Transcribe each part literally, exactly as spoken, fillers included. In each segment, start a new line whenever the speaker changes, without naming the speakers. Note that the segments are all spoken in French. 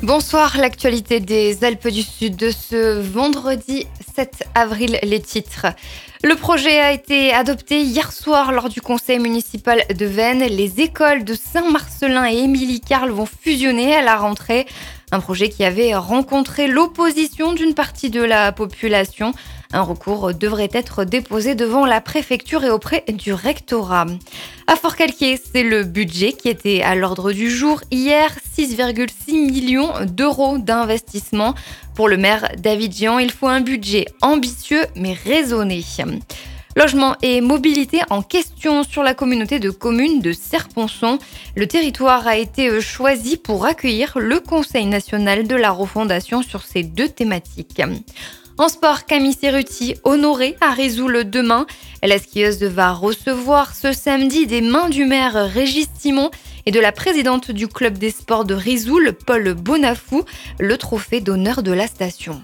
Bonsoir, l'actualité des Alpes du Sud de ce vendredi sept avril, les titres. Le projet a été adopté hier soir lors du conseil municipal de Veynes. Les écoles de Saint-Marcellin et Émilie-Carle vont fusionner à la rentrée. Un projet qui avait rencontré l'opposition d'une partie de la population. Un recours devrait être déposé devant la préfecture et auprès du rectorat. À Forcalquier, c'est le budget qui était à l'ordre du jour hier, six virgule six millions d'euros d'investissement. Pour le maire David Jehan, il faut un budget ambitieux mais raisonné. Logement et mobilité en question sur la communauté de communes de Serponçon. Le territoire a été choisi pour accueillir le Conseil national de la refondation sur ces deux thématiques. En sport, Camille Cerruti, honorée à Risoul demain. La skieuse va recevoir ce samedi des mains du maire Régis Simon et de la présidente du club des sports de Risoul, Paul Bonafou, le trophée d'honneur de la station.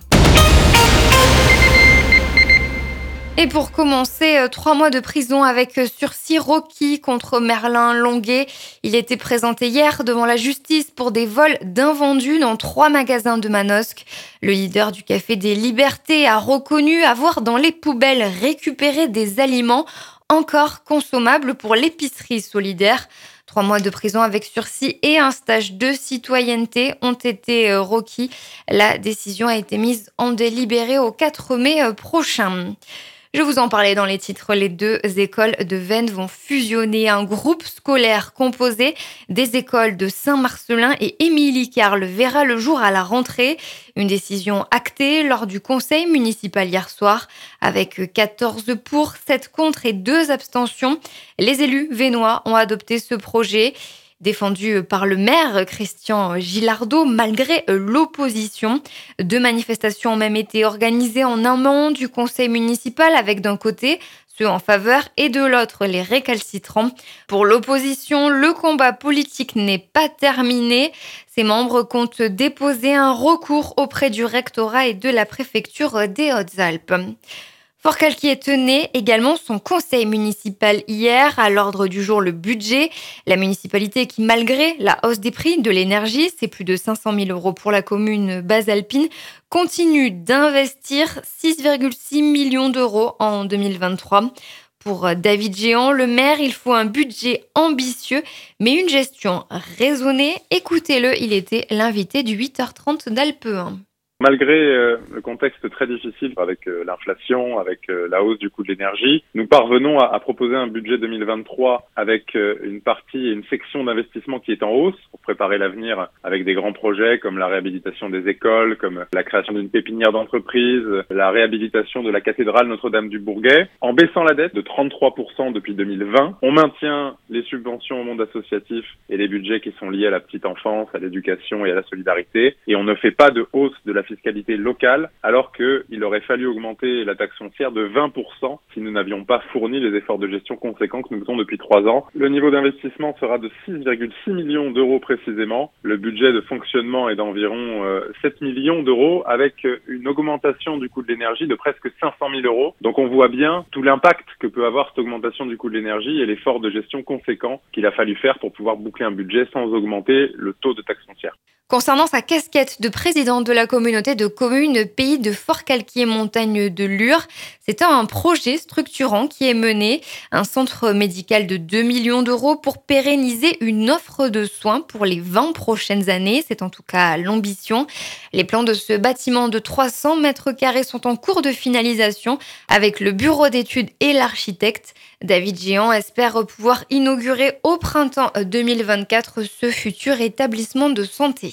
Et pour commencer, trois mois de prison avec sursis Rocky contre Merlin Longuet. Il était présenté hier devant la justice pour des vols d'invendus dans trois magasins de Manosque. Le leader du Café des Libertés a reconnu avoir dans les poubelles récupéré des aliments encore consommables pour l'épicerie solidaire. Trois mois de prison avec sursis et un stage de citoyenneté ont été requis. La décision a été mise en délibéré au quatre mai prochain. Je vous en parlais dans les titres, les deux écoles de Veynes vont fusionner. Un groupe scolaire composé des écoles de Saint-Marcellin et Émilie-Carle verra le jour à la rentrée. Une décision actée lors du conseil municipal hier soir avec quatorze pour, sept contre et deux abstentions. Les élus veynois ont adopté ce projet. Défendu par le maire Christian Gilardot malgré l'opposition. Deux manifestations ont même été organisées en amont du conseil municipal avec d'un côté ceux en faveur et de l'autre les récalcitrants. Pour l'opposition, le combat politique n'est pas terminé. Ses membres comptent déposer un recours auprès du rectorat et de la préfecture des Hautes-Alpes. Forcalquier tenait également son conseil municipal hier, à l'ordre du jour le budget. La municipalité qui, malgré la hausse des prix de l'énergie, c'est plus de cinq cent mille euros pour la commune basse-alpine, continue d'investir six virgule six millions d'euros en deux mille vingt-trois. Pour David Jehan, le maire, il faut un budget ambitieux, mais une gestion raisonnée. Écoutez-le, il était l'invité du huit heures trente d'Alpe un.
Malgré euh, le contexte très difficile avec euh, l'inflation, avec euh, la hausse du coût de l'énergie, nous parvenons à, à proposer un budget deux mille vingt-trois avec euh, une partie et une section d'investissement qui est en hausse pour préparer l'avenir avec des grands projets comme la réhabilitation des écoles, comme la création d'une pépinière d'entreprise, la réhabilitation de la cathédrale Notre-Dame du Bourget. En baissant la dette de trente-trois pour cent depuis deux mille vingt, on maintient les subventions au monde associatif et les budgets qui sont liés à la petite enfance, à l'éducation et à la solidarité. Et on ne fait pas de hausse de la fiscalité locale, alors qu'il aurait fallu augmenter la taxe foncière de vingt pour cent si nous n'avions pas fourni les efforts de gestion conséquents que nous faisons depuis trois ans. Le niveau d'investissement sera de six virgule six millions d'euros précisément. Le budget de fonctionnement est d'environ euh, sept millions d'euros avec une augmentation du coût de l'énergie de presque cinq cent mille euros. Donc on voit bien tout l'impact que peut avoir cette augmentation du coût de l'énergie et l'effort de gestion conséquent qu'il a fallu faire pour pouvoir boucler un budget sans augmenter le taux de taxe foncière.
Concernant sa casquette de présidente de la communauté de communes Pays de Forcalquier Montagne de Lure, c'est un projet structurant qui est mené, un centre médical de deux millions d'euros pour pérenniser une offre de soins pour les vingt prochaines années. C'est en tout cas l'ambition. Les plans de ce bâtiment de trois cents mètres carrés sont en cours de finalisation avec le bureau d'études et l'architecte. David Jehan espère pouvoir inaugurer au printemps deux mille vingt-quatre ce futur établissement de santé.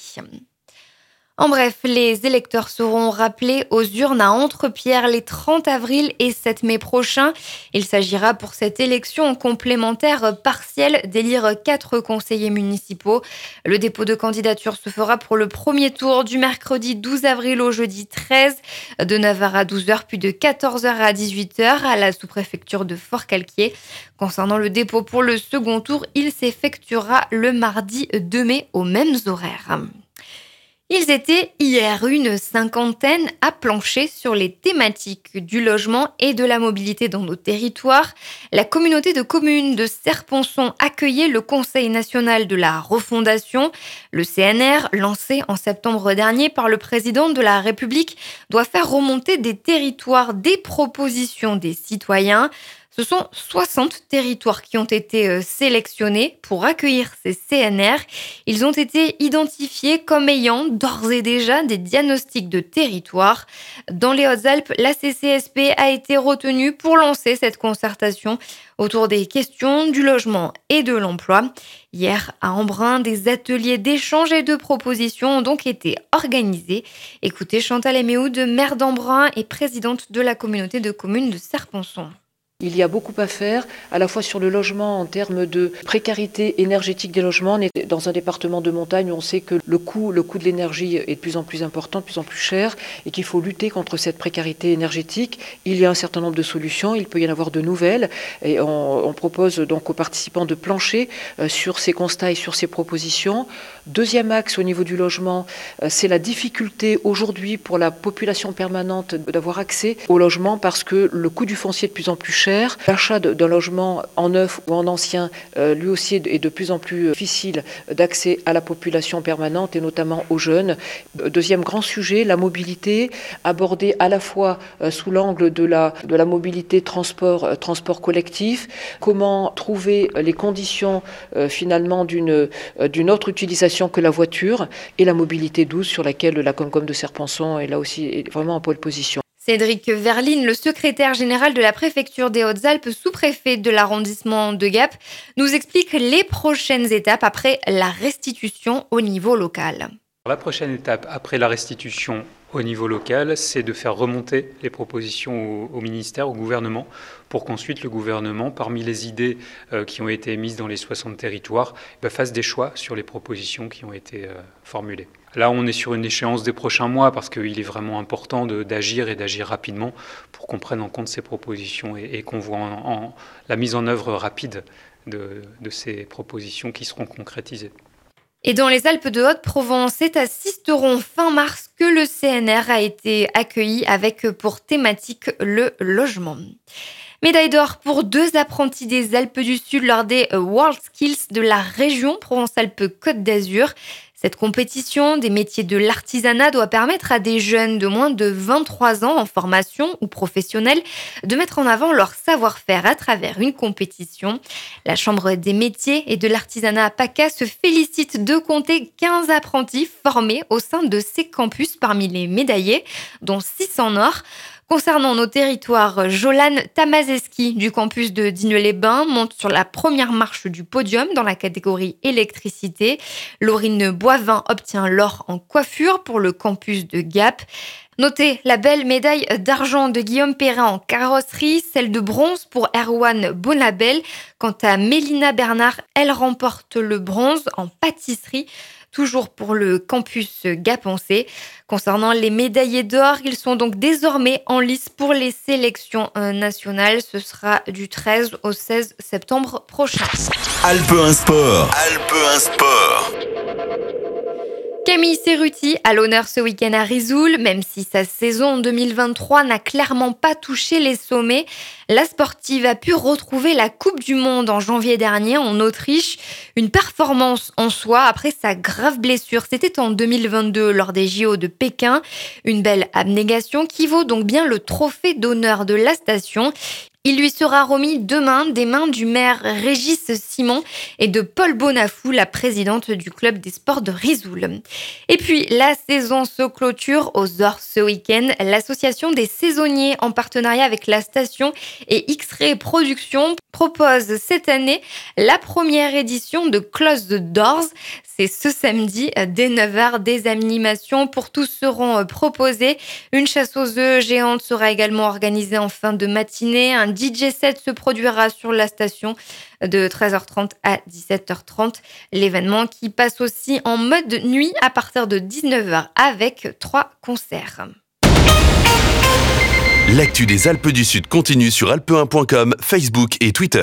En bref, les électeurs seront rappelés aux urnes à Entrepierre les trente avril et sept mai prochains. Il s'agira pour cette élection complémentaire partielle d'élire quatre conseillers municipaux. Le dépôt de candidature se fera pour le premier tour du mercredi douze avril au jeudi treize, de neuf heures à douze heures, puis de quatorze heures à dix-huit heures à la sous-préfecture de Forcalquier. Concernant le dépôt pour le second tour, il s'effectuera le mardi deux mai aux mêmes horaires. Ils étaient hier une cinquantaine à plancher sur les thématiques du logement et de la mobilité dans nos territoires. La communauté de communes de Serre-Ponçon accueillait le Conseil national de la refondation. Le C N R, lancé en septembre dernier par le président de la République, doit faire remonter des territoires des propositions des citoyens. Ce sont soixante territoires qui ont été sélectionnés pour accueillir ces C N R. Ils ont été identifiés comme ayant d'ores et déjà des diagnostics de territoire. Dans les Hautes-Alpes, la C C S P a été retenue pour lancer cette concertation autour des questions du logement et de l'emploi. Hier, à Embrun, des ateliers d'échange et de propositions ont donc été organisés. Écoutez Chantal Eméhoud, maire d'Embrun et présidente de la communauté de communes de Serre-Ponçon.
Il y a beaucoup à faire, à la fois sur le logement en termes de précarité énergétique des logements. On est dans un département de montagne où on sait que le coût, le coût de l'énergie est de plus en plus important, de plus en plus cher et qu'il faut lutter contre cette précarité énergétique. Il y a un certain nombre de solutions, il peut y en avoir de nouvelles et on, on propose donc aux participants de plancher euh, sur ces constats et sur ces propositions. Deuxième axe au niveau du logement, euh, c'est la difficulté aujourd'hui pour la population permanente d'avoir accès au logement parce que le coût du foncier est de plus en plus cher. L'achat d'un logement en neuf ou en ancien, euh, lui aussi, est de plus en plus difficile d'accès à la population permanente et notamment aux jeunes. Deuxième grand sujet, la mobilité, abordée à la fois euh, sous l'angle de la, de la mobilité transport, euh, transport collectif, comment trouver les conditions euh, finalement d'une, euh, d'une autre utilisation que la voiture et la mobilité douce sur laquelle la Comcom de Serre-Ponçon est là aussi est vraiment en pole position.
Cédric Verline, le secrétaire général de la préfecture des Hautes-Alpes, sous-préfet de l'arrondissement de Gap, nous explique les prochaines étapes après la restitution au niveau local.
La prochaine étape après la restitution au niveau local, c'est de faire remonter les propositions au, au ministère, au gouvernement, pour qu'ensuite le gouvernement, parmi les idées euh, qui ont été émises dans les soixante territoires, bah, fasse des choix sur les propositions qui ont été euh, formulées. Là, on est sur une échéance des prochains mois parce qu'il est vraiment important de, d'agir et d'agir rapidement pour qu'on prenne en compte ces propositions et, et qu'on voit en, en, la mise en œuvre rapide de, de ces propositions qui seront concrétisées.
Et dans les Alpes de Haute-Provence, c'est à Sisteron fin mars que le C N R a été accueilli avec pour thématique le logement. Médaille d'or pour deux apprentis des Alpes du Sud lors des World Skills de la région Provence-Alpes-Côte d'Azur. Cette compétition des métiers de l'artisanat doit permettre à des jeunes de moins de vingt-trois ans en formation ou professionnels de mettre en avant leur savoir-faire à travers une compétition. La Chambre des métiers et de l'artisanat à PACA se félicite de compter quinze apprentis formés au sein de ces campus parmi les médaillés, dont six en or. Concernant nos territoires, Jolane Tamazeski du campus de Digne-les-Bains monte sur la première marche du podium dans la catégorie électricité. Laurine Boivin obtient l'or en coiffure pour le campus de Gap. Notez la belle médaille d'argent de Guillaume Perrin en carrosserie, celle de bronze pour Erwan Bonabel. Quant à Mélina Bernard, elle remporte le bronze en pâtisserie. Toujours pour le campus Gapencé. Concernant les médaillés d'or, ils sont donc désormais en lice pour les sélections nationales. Ce sera du treize au seize septembre prochain.
Alpe un Sport. Alpe un Sport.
Camille Cerruti à l'honneur ce week-end à Risoul. Même si sa saison deux mille vingt-trois n'a clairement pas touché les sommets, la sportive a pu retrouver la Coupe du Monde en janvier dernier en Autriche. Une performance en soi après sa grave blessure. C'était en deux mille vingt-deux lors des J O de Pékin. Une belle abnégation qui vaut donc bien le trophée d'honneur de la station. Il lui sera remis demain des mains du maire Régis Simon et de Paul Bonafou, la présidente du club des sports de Risoul. Et puis, la saison se clôture aux Ors ce week-end. L'association des saisonniers, en partenariat avec la station et X-Ray Productions, propose cette année la première édition de Close the Doors. C'est ce samedi, dès neuf heures, des animations pour tous seront proposées. Une chasse aux œufs géante sera également organisée en fin de matinée. Un D J set se produira sur la station de treize heures trente à dix-sept heures trente. L'événement qui passe aussi en mode nuit à partir de dix-neuf heures avec trois concerts.
L'actu des Alpes du Sud continue sur alpe un point com, Facebook et Twitter.